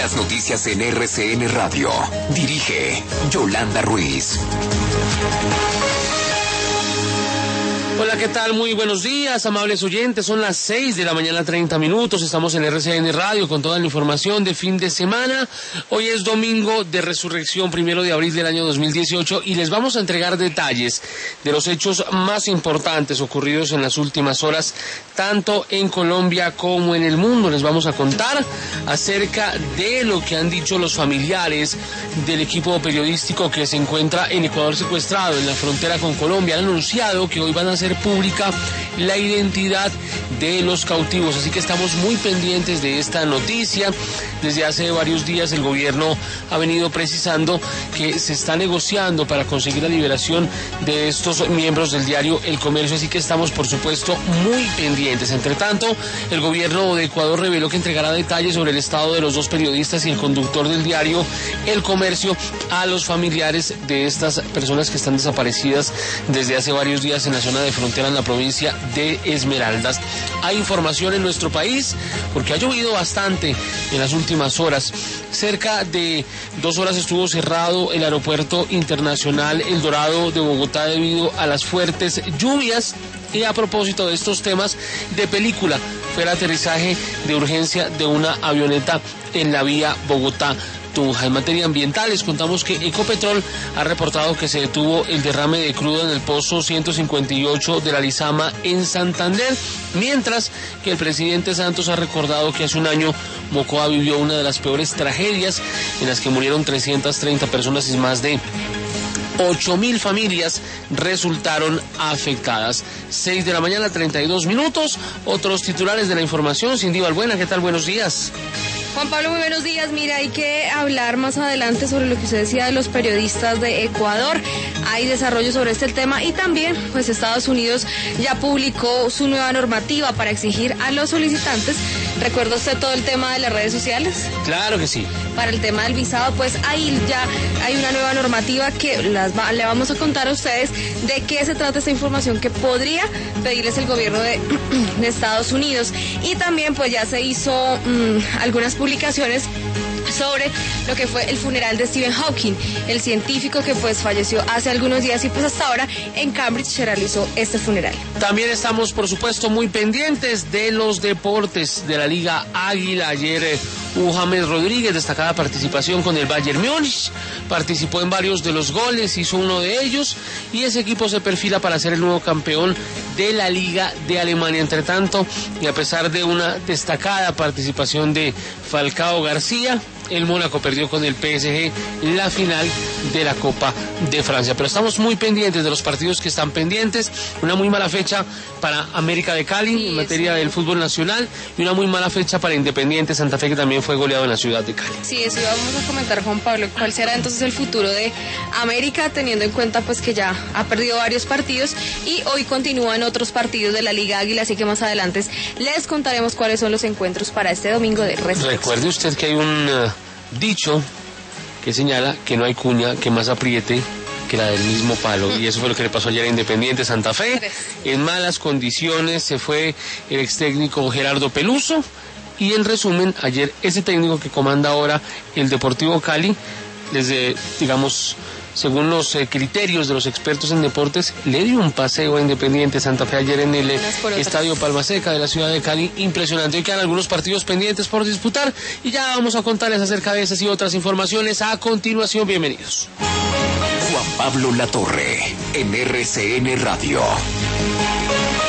Las noticias en RCN Radio. Dirige Yolanda Ruiz. Hola, ¿qué tal? Muy buenos días, amables oyentes. Son las 6 de la mañana, 30 minutos. Estamos en RCN Radio con toda la información de fin de semana. Hoy es domingo de resurrección, 1 de abril del año 2018, y les vamos a entregar detalles de los hechos más importantes ocurridos en las últimas horas, tanto en Colombia como en el mundo. Les vamos a contar acerca de lo que han dicho los familiares del equipo periodístico que se encuentra en Ecuador secuestrado en la frontera con Colombia. Han anunciado que hoy van a hacer pública la identidad de los cautivos, así que estamos muy pendientes de esta noticia. Desde hace varios días el gobierno ha venido precisando que se está negociando para conseguir la liberación de estos miembros del diario El Comercio, así que estamos por supuesto muy pendientes. Entre tanto, el gobierno de Ecuador reveló que entregará detalles sobre el estado de los dos periodistas y el conductor del diario El Comercio a los familiares de estas personas que están desaparecidas desde hace varios días en la zona de frontera en la provincia de Esmeraldas. Hay información en nuestro país porque ha llovido bastante en las últimas horas. Cerca de 2 horas estuvo cerrado el aeropuerto internacional El Dorado de Bogotá debido a las fuertes lluvias. Y a propósito de estos temas de película, fue el aterrizaje de urgencia de una avioneta en la vía Bogotá-Tunja. En materia ambiental, les contamos que Ecopetrol ha reportado que se detuvo el derrame de crudo en el pozo 158 de la Lizama en Santander, mientras que el presidente Santos ha recordado que hace un año Mocoa vivió una de las peores tragedias en las que murieron 330 personas y más de 8.000 familias resultaron afectadas. 6 de la mañana, 32 minutos. Otros titulares de la información. Cindy Balbuena, ¿qué tal? Buenos días. Juan Pablo, muy buenos días. Mira, hay que hablar más adelante sobre lo que usted decía de los periodistas de Ecuador. Hay desarrollo sobre este tema y también, pues, Estados Unidos ya publicó su nueva normativa para exigir a los solicitantes. ¿Recuerda usted todo el tema de las redes sociales? Claro que sí. Para el tema del visado, pues ahí ya hay una nueva normativa que le vamos a contar a ustedes de qué se trata esta información que podría pedirles el gobierno de Estados Unidos. Y también pues ya se hizo algunas publicaciones sobre lo que fue el funeral de Stephen Hawking, el científico que pues falleció hace algunos días, y pues hasta ahora en Cambridge se realizó este funeral. También estamos por supuesto muy pendientes de los deportes de la Liga Águila. Ayer James Rodríguez, destacada participación con el Bayern Múnich, participó en varios de los goles, hizo uno de ellos y ese equipo se perfila para ser el nuevo campeón de la Liga de Alemania. Entre tanto, y a pesar de una destacada participación de Falcao García, el Mónaco perdió con el PSG la final de la Copa de Francia. Pero estamos muy pendientes de los partidos que están pendientes. Una muy mala fecha para América de Cali en materia del fútbol nacional y una muy mala fecha para Independiente Santa Fe, que también fue goleado en la ciudad de Cali. Sí, eso vamos a comentar, Juan Pablo. ¿Cuál será entonces el futuro de América, teniendo en cuenta pues que ya ha perdido varios partidos y hoy continúan otros partidos de la Liga Águila? Así que más adelante les contaremos cuáles son los encuentros para este domingo de resurrección. Recuerde usted que hay un dicho que señala que no hay cuña que más apriete que la del mismo palo, y eso fue lo que le pasó ayer a Independiente Santa Fe. En malas condiciones se fue el ex técnico Gerardo Peluso, y en resumen, ayer ese técnico que comanda ahora el Deportivo Cali, desde, digamos, según los criterios de los expertos en deportes, le dio un paseo a Independiente Santa Fe ayer en el Estadio Palma Seca de la ciudad de Cali. Impresionante. Hoy quedan algunos partidos pendientes por disputar y ya vamos a contarles acerca de esas y otras informaciones a continuación. Bienvenidos. Juan Pablo Latorre, en RCN Radio.